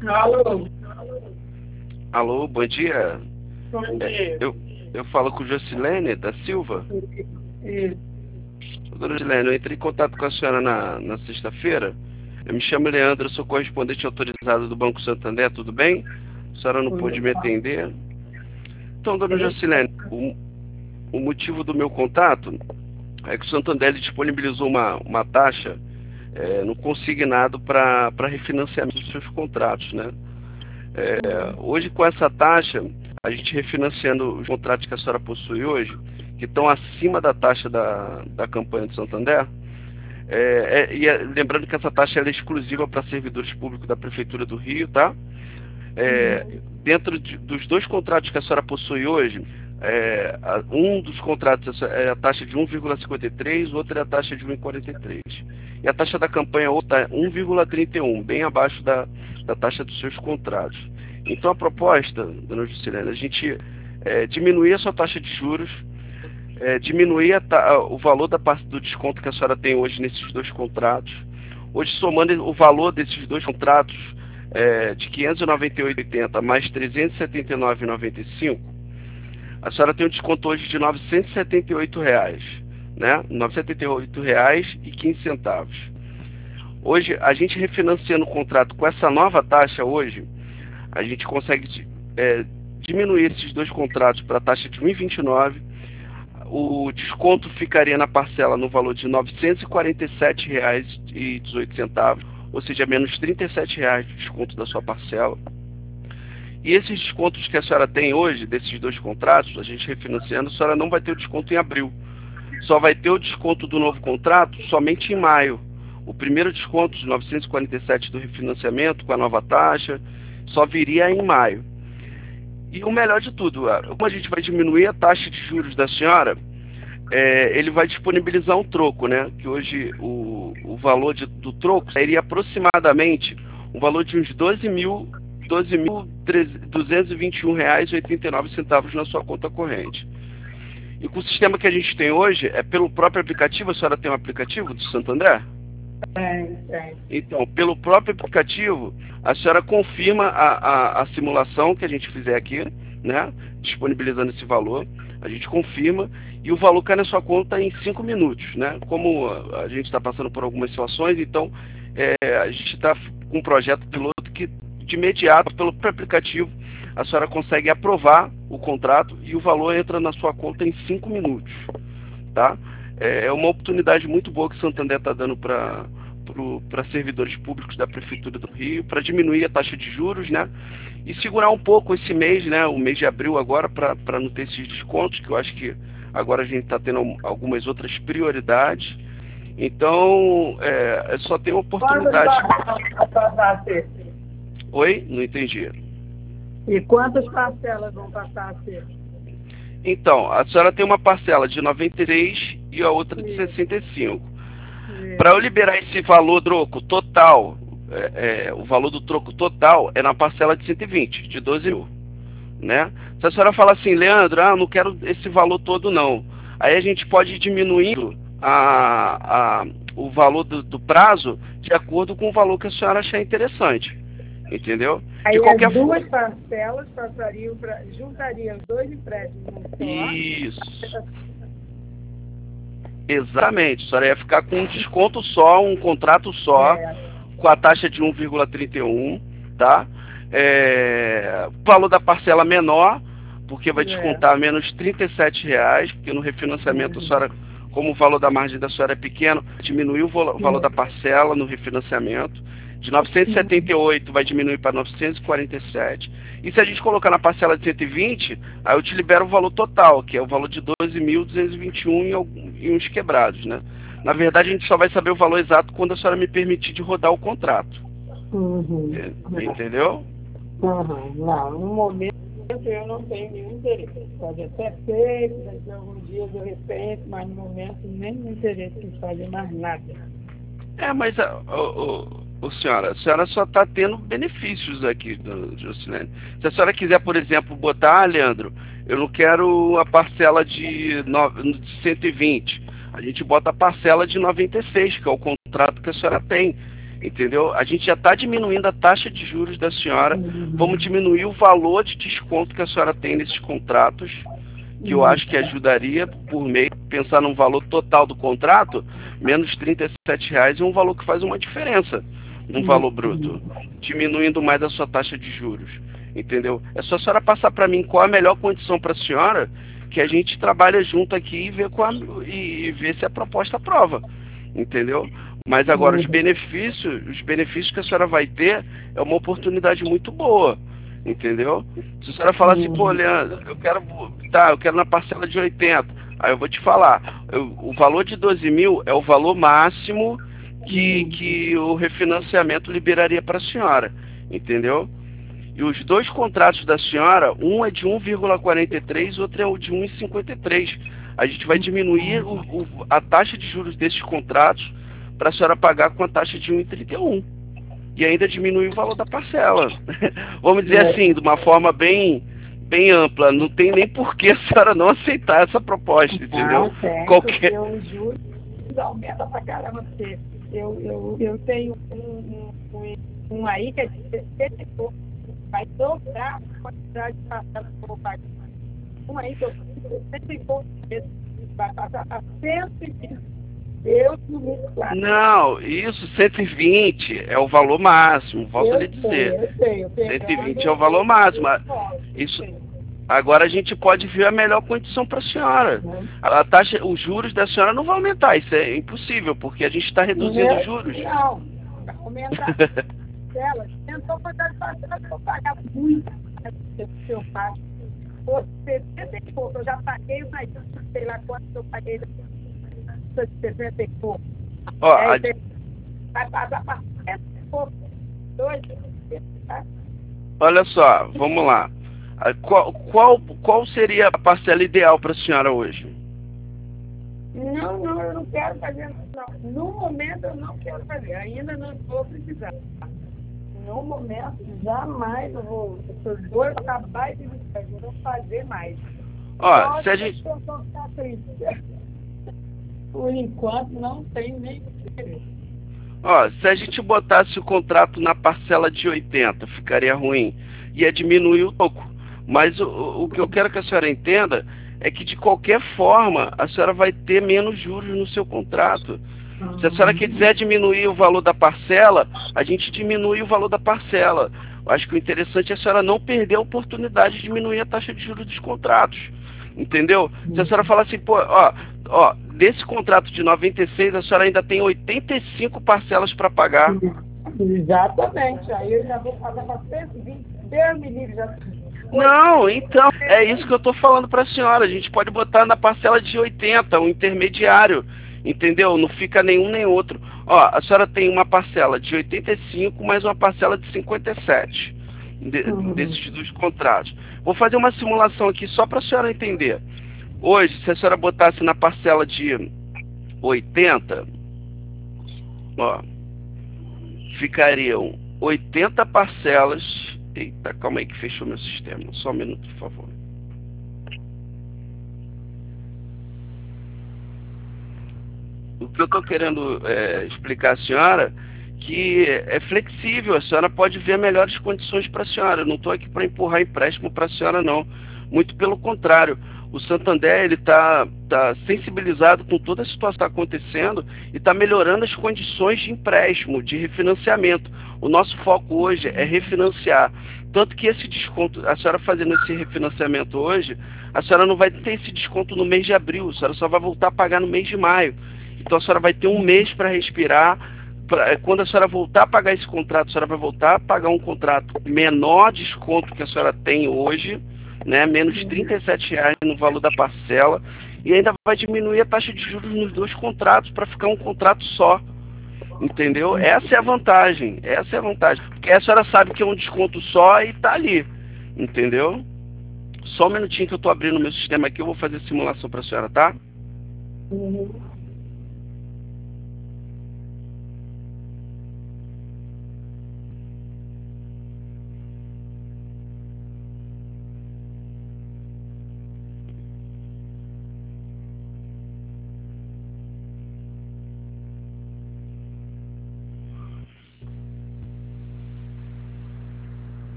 Alô, Alô, bom dia. bom dia. Eu falo com Jocilene da Silva. Isso, Dona Jocilene, eu entrei em contato com a senhora na sexta-feira. Eu me chamo Leandro, eu sou correspondente autorizado do Banco Santander, tudo bem? A senhora não pôde tudo me bom. atender. Então, dona Isso, Jocilene, o motivo do meu contato é que o Santander disponibilizou uma taxa no consignado para refinanciamento dos seus contratos, né? Hoje, com essa taxa, a gente refinanciando os contratos que a senhora possui hoje, que estão acima da taxa da campanha do Santander, lembrando que essa taxa é exclusiva para servidores públicos da Prefeitura do Rio, tá? É, dentro dos dois contratos que a senhora possui hoje, um dos contratos é a taxa de 1,53, o outro é a taxa de 1,43. E a taxa da campanha outra é 1,31, bem abaixo da taxa dos seus contratos. Então a proposta, dona Juscelina, a gente diminuir a sua taxa de juros, diminuir o valor do desconto que a senhora tem hoje nesses dois contratos. Hoje, somando o valor desses dois contratos de R$ 598,80 mais R$ 379,95, a senhora tem um desconto hoje de R$ 978, né? R$ 978,15. Hoje, a gente refinanciando o contrato com essa nova taxa hoje, a gente consegue diminuir esses dois contratos para a taxa de 1,29. O desconto ficaria na parcela no valor de R$ 947,18, ou seja, menos R$ 37 de desconto da sua parcela. E esses descontos que a senhora tem hoje, desses dois contratos, a gente refinanciando, a senhora não vai ter o desconto em abril. Só vai ter o desconto do novo contrato somente em maio. O primeiro desconto de 947 do refinanciamento com a nova taxa só viria em maio. E o melhor de tudo, como a gente vai diminuir a taxa de juros da senhora, ele vai disponibilizar um troco, né? Que hoje o valor do troco seria aproximadamente um valor de uns R$ 12.221,89 na sua conta corrente. E com o sistema que a gente tem hoje, é pelo próprio aplicativo. A senhora tem um aplicativo do Santander? tem. Então, pelo próprio aplicativo, a senhora confirma a simulação que a gente fizer aqui, né? Disponibilizando esse valor, a gente confirma e o valor cai na sua conta em 5 minutos, né? Como a gente está passando por algumas situações, então a gente está com um projeto piloto que de imediato, pelo próprio aplicativo, a senhora consegue aprovar o contrato e o valor entra na sua conta em 5 minutos, tá? É uma oportunidade muito boa que o Santander está dando para servidores públicos da Prefeitura do Rio, para diminuir a taxa de juros, né? E segurar um pouco esse mês, né? O mês de abril agora, para não ter esses descontos, que eu acho que agora a gente está tendo algumas outras prioridades. Então, só tem Quantas oportunidade. parcelas vão passar a ser? Oi? Não entendi. E quantas parcelas vão passar a ser? Então, a senhora tem uma parcela de 93 e a outra de 65. Para eu liberar esse valor troco total, o valor do troco total é na parcela de 120, de 12 mil, né? Se a senhora fala assim, Leandro, eu não quero esse valor todo não, aí a gente pode ir diminuindo o valor do prazo de acordo com o valor que a senhora achar interessante, entendeu? Aí De qualquer as duas forma. parcelas passariam para. Juntariam os dois empréstimos num só. Isso. Exatamente, a senhora ia ficar com um desconto só, um contrato só, com a taxa de 1,31, tá? O valor da parcela menor, porque vai descontar menos R$ 37, porque no refinanciamento a senhora, como o valor da margem da senhora é pequeno, diminuiu o valor da parcela no refinanciamento. De 978 vai diminuir para 947. E se a gente colocar na parcela de 120, aí eu te libero o valor total, que é o valor de 12.221 e uns quebrados, né? Na verdade, a gente só vai saber o valor exato quando a senhora me permitir de rodar o contrato. Entendeu? Não, no momento eu não tenho nenhum interesse. Pode até ser, daqui a alguns dias eu repente, mas no momento nem me interesse em fazer mais nada. Mas senhora, a senhora só está tendo benefícios aqui, Jocilene. Se a senhora quiser, por exemplo, botar, Leandro, eu não quero a parcela de 120. A gente bota a parcela de 96, que é o contrato que a senhora tem. entendeu? A gente já está diminuindo a taxa de juros da senhora, vamos diminuir o valor de desconto que a senhora tem nesses contratos, que eu acho que ajudaria por mês, pensar num valor total do contrato, menos R$ 37 é um valor que faz uma diferença, um valor bruto, diminuindo mais a sua taxa de juros, entendeu? É só a senhora passar para mim qual a melhor condição para a senhora, que a gente trabalha junto aqui e vê, e vê se a proposta aprova, entendeu? Mas agora os benefícios que a senhora vai ter é uma oportunidade muito boa, entendeu? Se a senhora falar assim, pô, Leandro, eu quero na parcela de 80, aí eu vou te falar, o valor de 12 mil é o valor máximo que o refinanciamento liberaria para a senhora, entendeu? E os dois contratos da senhora, um é de 1,43, outro é de 1,53. A gente vai diminuir a taxa de juros desses contratos para a senhora pagar com a taxa de 1,31. E ainda diminuir o valor da parcela. Vamos dizer assim, de uma forma bem ampla. Não tem nem por que a senhora não aceitar essa proposta, entendeu? Qualquer... Os juros aumenta pra caramba, porque eu tenho um aí que é de 60 e pouco. Vai dobrar a quantidade de parcelas que eu vou pagar. Um aí que eu tenho 60 e pouco vai passar a 120. Deus no livro, claro. Não, isso, 120 é o valor máximo, volto a lhe dizer. Eu sei. 120 é o valor máximo. Isso, agora a gente pode ver a melhor condição para a senhora. A taxa, os juros da senhora não vão aumentar, isso é impossível, porque a gente está reduzindo os juros. Não, vai aumentar. Ela tentou fazer as parcelas que eu pagava muito do seu pai. Por 60 e pouco, eu já paguei, mas sei lá quanto eu paguei de 60 e pouco. Vai passar para 60 e pouco. Olha só, vamos lá. Qual seria a parcela ideal para a senhora hoje? Não, eu não quero fazer, não. No momento eu não quero fazer, ainda não vou precisar. No momento, jamais eu vou. Esses dois acabar de eu não vou fazer mais. Ó, se a gente... Por enquanto não tem nem interesse. Ó, se a gente botasse o contrato na parcela de 80, ficaria ruim. Ia diminuir um pouco. Mas o que eu quero que a senhora entenda é que, de qualquer forma, a senhora vai ter menos juros no seu contrato. Se a senhora quiser diminuir o valor da parcela, a gente diminui o valor da parcela. Eu acho que o interessante é a senhora não perder a oportunidade de diminuir a taxa de juros dos contratos. Entendeu? Se a senhora falar assim, pô, ó, desse contrato de 96, a senhora ainda tem 85 parcelas para pagar. Exatamente. Aí eu já vou pagar para 120. Deus me livre, já. Não, então, é isso que eu estou falando para a senhora. A gente pode botar na parcela de 80, um intermediário, entendeu? Não fica nenhum nem outro. Ó, a senhora tem uma parcela de 85, mais uma parcela de 57 desses dois contratos. Vou fazer uma simulação aqui só para a senhora entender. Hoje, se a senhora botasse na parcela de 80, ó, ficariam 80 parcelas. Eita, calma aí que fechou meu sistema. Só um minuto, por favor. O que eu estou querendo explicar à senhora que é flexível, a senhora pode ver melhores condições para a senhora. Eu não estou aqui para empurrar empréstimo para a senhora, não. Muito pelo contrário. O Santander ele tá sensibilizado com toda a situação que está acontecendo e está melhorando as condições de empréstimo, de refinanciamento. O nosso foco hoje é refinanciar. Tanto que esse desconto, a senhora fazendo esse refinanciamento hoje, a senhora não vai ter esse desconto no mês de abril, a senhora só vai voltar a pagar no mês de maio. Então a senhora vai ter um mês para respirar. Quando a senhora voltar a pagar esse contrato, a senhora vai voltar a pagar um contrato menor desconto que a senhora tem hoje, né, menos de R$ 37 no valor da parcela, e ainda vai diminuir a taxa de juros nos dois contratos para ficar um contrato só. Entendeu? Essa é a vantagem. Porque a senhora sabe que é um desconto só e tá ali. Entendeu? Só um minutinho que eu tô abrindo o meu sistema aqui, eu vou fazer a simulação para a senhora, tá?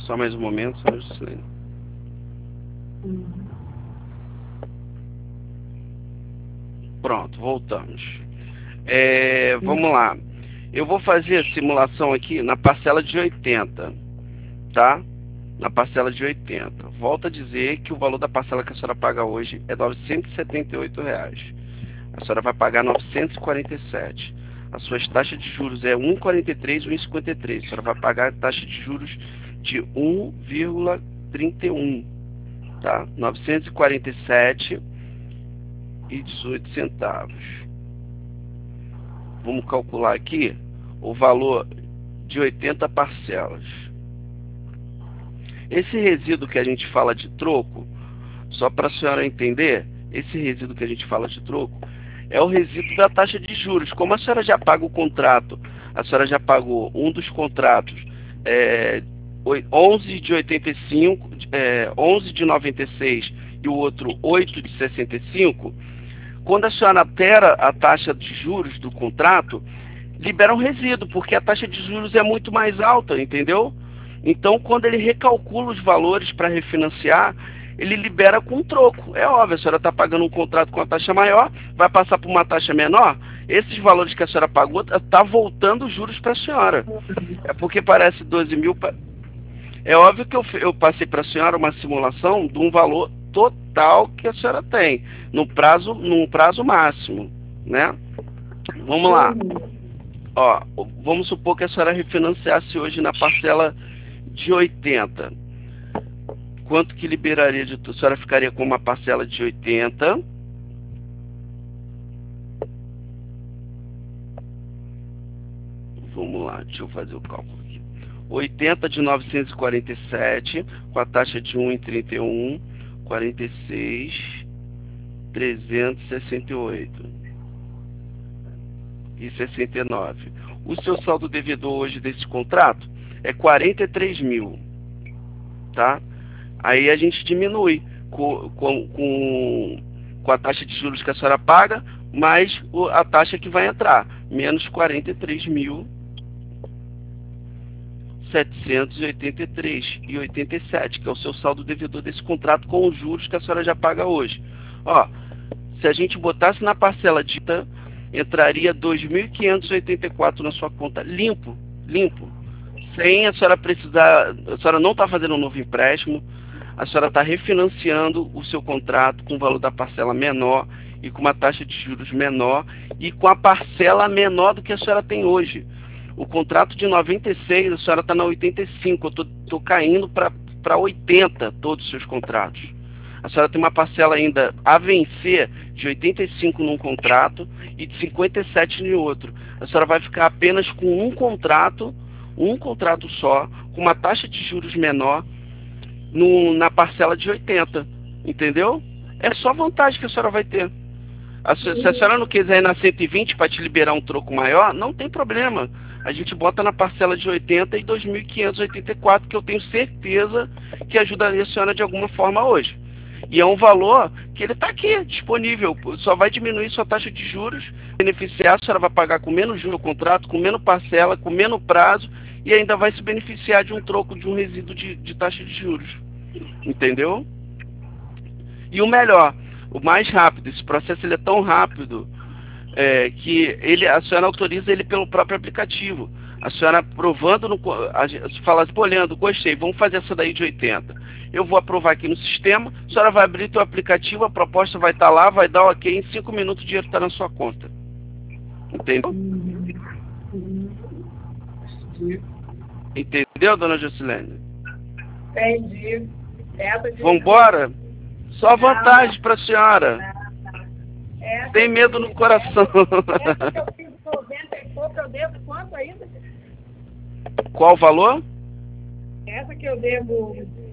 Só mais um momento, só Juscelene. Pronto, voltamos. Vamos lá. Eu vou fazer a simulação aqui na parcela de 80, tá? Na parcela de 80. Volto a dizer que o valor da parcela que a senhora paga hoje é R$ 978. A senhora vai pagar 947. As suas taxas de juros é 1,43 e 1,53. A senhora vai pagar a taxa de juros de 1,31, tá? 947 e 18 centavos. Vamos calcular aqui o valor de 80 parcelas. Esse resíduo que a gente fala de troco, só para a senhora entender, esse resíduo que a gente fala de troco é o resíduo da taxa de juros. Como a senhora já paga o contrato, a senhora já pagou um dos contratos 11 de 85, 11 de 96 e o outro 8 de 65, quando a senhora altera a taxa de juros do contrato, libera um resíduo, porque a taxa de juros é muito mais alta, entendeu? Então, quando ele recalcula os valores para refinanciar, ele libera com troco. É óbvio, a senhora está pagando um contrato com a taxa maior, vai passar por uma taxa menor, esses valores que a senhora pagou, está voltando os juros para a senhora. É porque parece 12 mil... É óbvio que eu passei para a senhora uma simulação de um valor total que a senhora tem, num prazo máximo, né? Vamos lá. Ó, vamos supor que a senhora refinanciasse hoje na parcela de 80. Quanto que liberaria de tudo? A senhora ficaria com uma parcela de 80. Vamos lá, deixa eu fazer o cálculo aqui. 80 de 947, com a taxa de 1,31, 46, 368 e 69. O seu saldo devedor hoje desse contrato é 43 mil, tá? Aí a gente diminui com a taxa de juros que a senhora paga, mais a taxa que vai entrar, menos 43.783,87, que é o seu saldo devedor desse contrato com os juros que a senhora já paga hoje. Ó, se a gente botasse na parcela dita, entraria 2.584 na sua conta, limpo, sem a senhora precisar, a senhora não está fazendo um novo empréstimo, a senhora está refinanciando o seu contrato com o valor da parcela menor e com uma taxa de juros menor e com a parcela menor do que a senhora tem hoje. O contrato de 96, a senhora está na 85, eu estou caindo para 80 todos os seus contratos. A senhora tem uma parcela ainda a vencer de 85 num contrato e de 57 em outro. A senhora vai ficar apenas com um contrato só, com uma taxa de juros menor na parcela de 80, entendeu? É só vantagem que a senhora vai ter. Se a senhora não quiser ir na 120 para te liberar um troco maior, não tem problema. A gente bota na parcela de 80 e 2.584, que eu tenho certeza que ajudaria a senhora de alguma forma hoje. E é um valor que ele está aqui, disponível. Só vai diminuir sua taxa de juros, beneficiar, a senhora vai pagar com menos juros no contrato, com menos parcela, com menos prazo, e ainda vai se beneficiar de um troco, de um resíduo de taxa de juros. Entendeu? E o melhor, o mais rápido, esse processo ele é tão rápido que a senhora autoriza ele pelo próprio aplicativo. A senhora aprovando, fala assim, pô, Leandro, gostei, vamos fazer essa daí de 80. Eu vou aprovar aqui no sistema, a senhora vai abrir o aplicativo, a proposta vai estar lá, vai dar o ok, em 5 minutos o dinheiro está na sua conta. Entendeu? Entendeu, dona Juscelene? Entendi. Vamos embora? Só vantagem para a senhora. Tem medo no coração. Essa que eu fiz 90 e pouco, eu devo quanto ainda? Qual o valor? Essa que eu devo...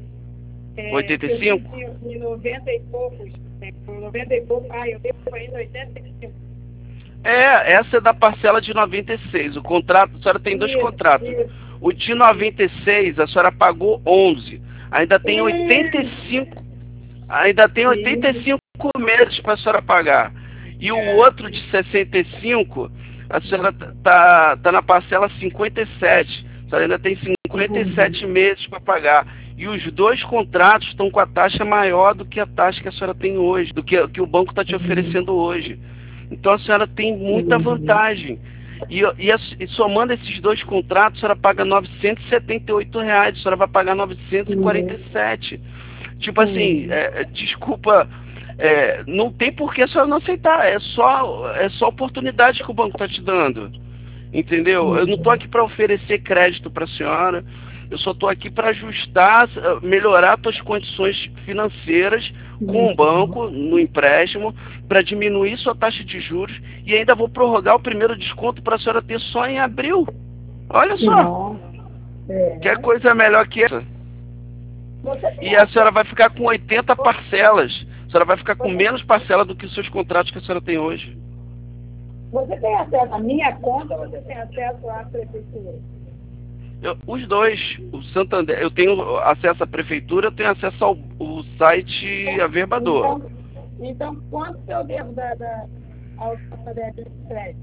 85? Em 90 e poucos. 90 e pouco, eu devo ainda 85. Essa é da parcela de 96. O contrato, a senhora tem dois contratos. Isso. O de 96, a senhora pagou 11. Ainda tem 85. Ainda tem 85 meses para a senhora pagar. E o outro de 65, a senhora tá na parcela 57. A senhora ainda tem 47 meses para pagar. E os dois contratos estão com a taxa maior do que a taxa que a senhora tem hoje, do que o banco está te oferecendo hoje. Então a senhora tem muita vantagem. E somando esses dois contratos, a senhora paga R$ 978, a senhora vai pagar 947. Tipo assim, desculpa, não tem por que a senhora não aceitar, é só oportunidade que o banco está te dando. Entendeu? Eu não estou aqui para oferecer crédito para a senhora, eu só estou aqui para ajustar, melhorar suas condições financeiras com o banco, no empréstimo, para diminuir sua taxa de juros e ainda vou prorrogar o primeiro desconto para a senhora ter só em abril. Olha só, quer coisa melhor que essa? E a senhora vai ficar com 80 parcelas, a senhora vai ficar com menos parcela do que os seus contratos que a senhora tem hoje. Você tem acesso à minha conta ou você tem acesso à prefeitura? Os dois. O Santander, eu tenho acesso à prefeitura, eu tenho acesso ao site Averbador. Então, quanto eu devo ao Santander de crédito?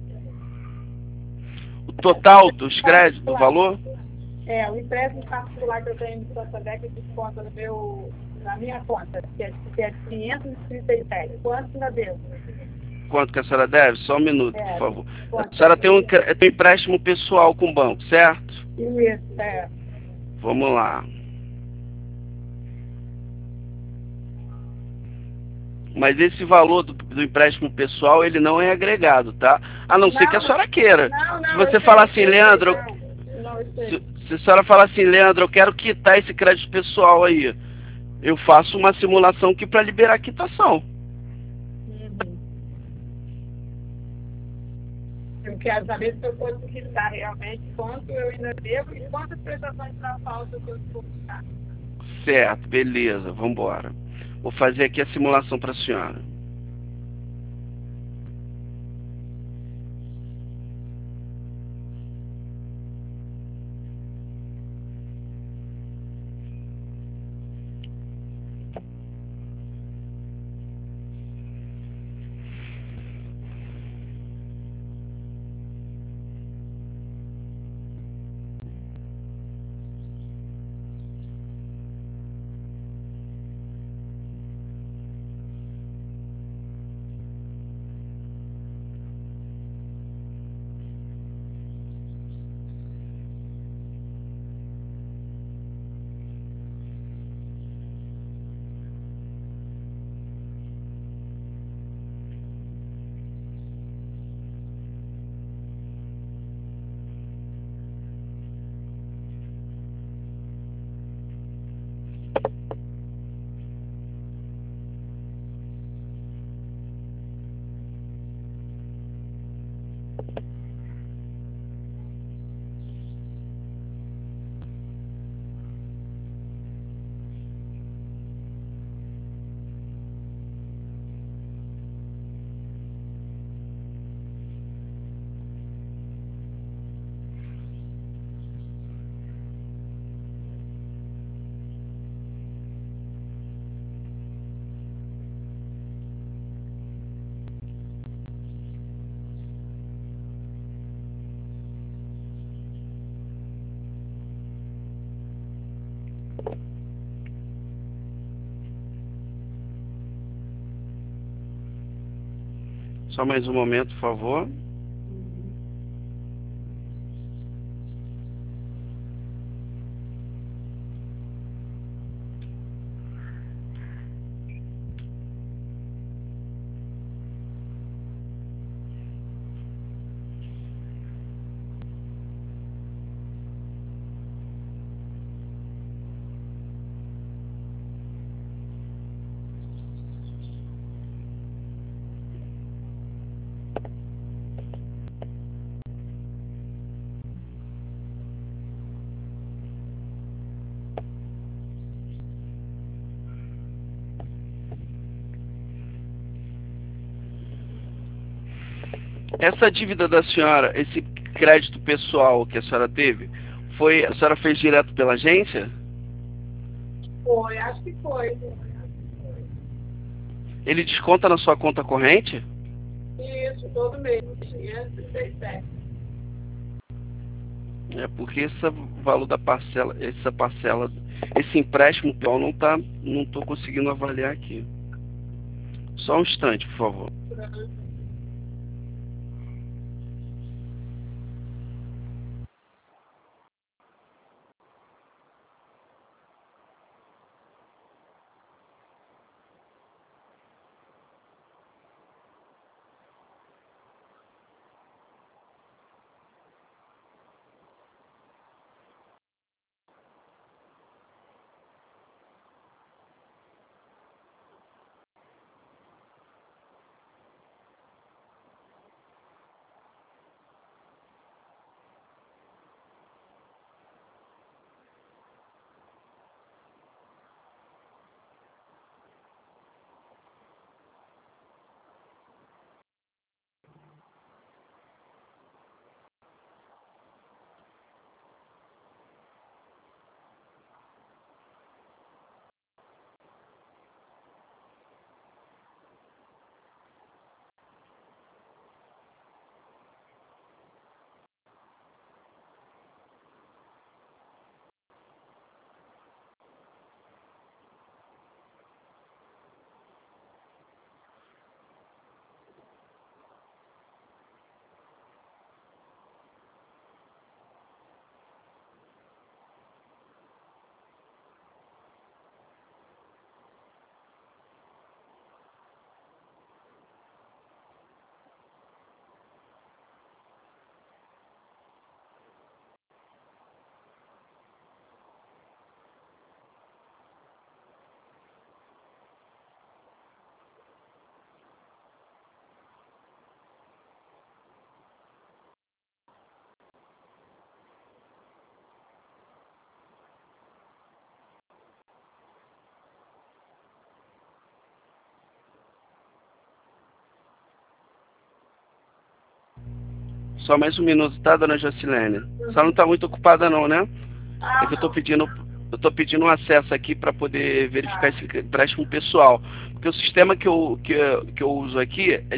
O total dos créditos, do valor? O empréstimo particular que eu tenho no Santander, que desconta na minha conta, que é de 537. Quanto eu devo? Quanto que a senhora deve? Só um minuto, por favor. A senhora tem um empréstimo pessoal com o banco, certo? Isso, Vamos lá. Mas esse valor do empréstimo pessoal, ele não é agregado, tá? A não ser que a senhora queira. Se você falar assim, Leandro, se a senhora falar assim, Leandro, eu quero quitar esse crédito pessoal aí, eu faço uma simulação aqui para liberar a quitação. Eu quero saber se eu posso quitar realmente quanto eu ainda devo e quantas prestações para falta que eu vou quitar. Certo, beleza, vamos embora. Vou fazer aqui a simulação para a senhora. Só mais um momento, por favor. Essa dívida da senhora, esse crédito pessoal que a senhora teve, a senhora fez direto pela agência? Foi, acho que foi. Ele desconta na sua conta corrente? Isso, todo mês. 537. É porque esse valor da parcela, essa parcela, esse empréstimo, pessoal, não tô conseguindo avaliar aqui. Só um instante, por favor. Só mais um minuto, tá, dona Jocilene? A senhora não está muito ocupada não, né? É que eu tô pedindo um acesso aqui para poder verificar esse empréstimo pessoal. Porque o sistema que eu uso aqui é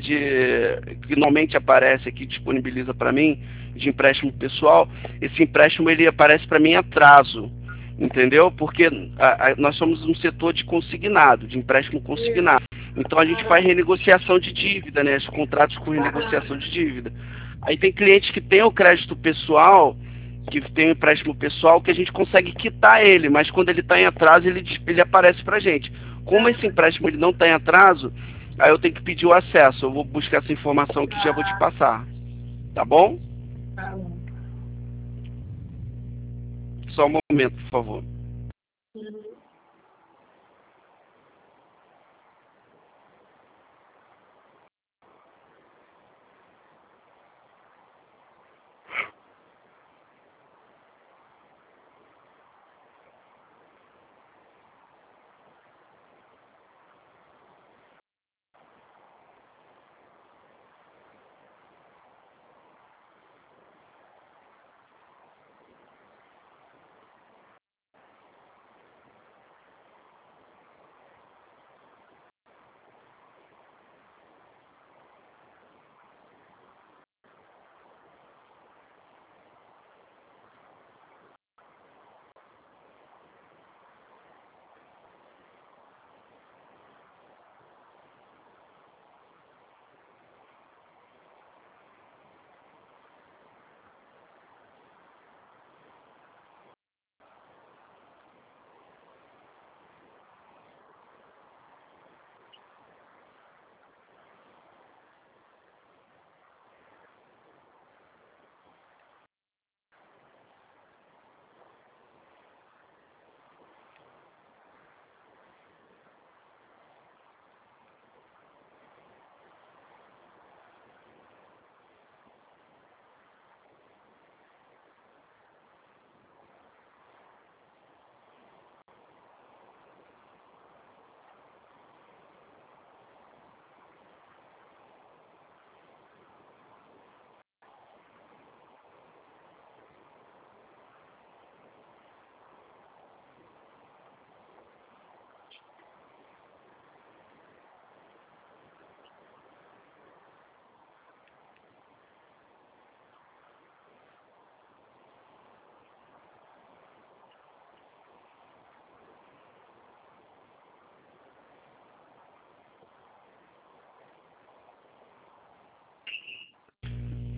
que normalmente aparece aqui, disponibiliza para mim, de empréstimo pessoal. Esse empréstimo ele aparece para mim em atraso, entendeu? Porque nós somos um setor de consignado, de empréstimo consignado. Então a gente faz renegociação de dívida, né? Os contratos com renegociação de dívida. Aí tem clientes que têm o crédito pessoal, que tem o empréstimo pessoal, que a gente consegue quitar ele, mas quando ele está em atraso, ele aparece para a gente. Como esse empréstimo ele não está em atraso, aí eu tenho que pedir o acesso. Eu vou buscar essa informação aqui e já vou te passar. Tá bom? Tá bom. Só um momento, por favor. Uhum.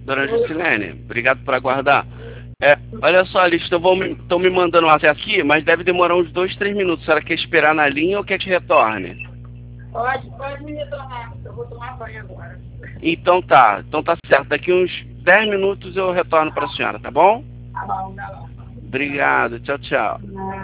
Dona Juscelene, obrigado por aguardar. Olha só, eles estão me mandando até aqui, mas deve demorar uns 2, 3 minutos. A senhora quer esperar na linha ou quer que retorne? Pode me retornar, eu vou tomar banho agora. Então tá certo. Daqui uns 10 minutos eu retorno para a senhora, tá bom? Tá bom, tá bom. Obrigado, tchau, tchau.